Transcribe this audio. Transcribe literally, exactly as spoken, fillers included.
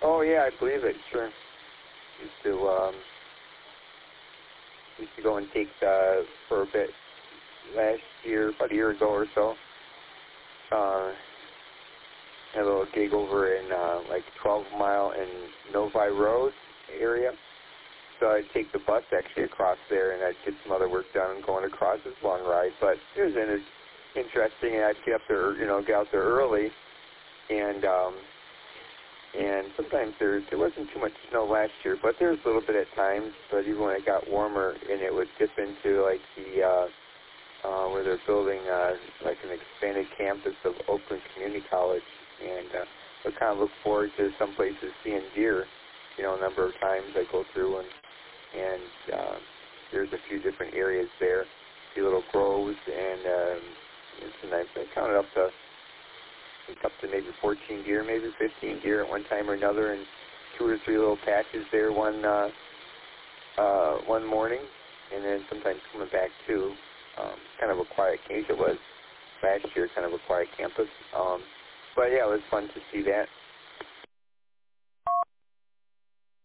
Oh yeah, I believe it. Sure. Used to um, used to go and take uh, for a bit last year, about a year ago or so. Uh, had a little gig over in uh, like twelve mile and Novi Road area. So I'd take the bus actually across there, and I'd get some other work done going across this long ride. But it was in, interesting, and I'd get up there, you know, get out there early, and um, and sometimes there there wasn't too much snow last year, but there was a little bit at times. But even when it got warmer, and it would dip into like the uh, uh, where they're building uh, like an expanded campus of Oakland Community College, and uh, I kind of look forward to some places seeing deer. You know, a number of times I go through and. And uh, there's a few different areas there, a few little groves, and um, it's a nice. I counted up to, I think up to maybe fourteen deer, maybe fifteen deer at one time or another, and two or three little patches there one uh, uh, one morning, and then sometimes coming back too. Um, kind of a quiet case it was last year, kind of a quiet campus. Um, but yeah, it was fun to see that.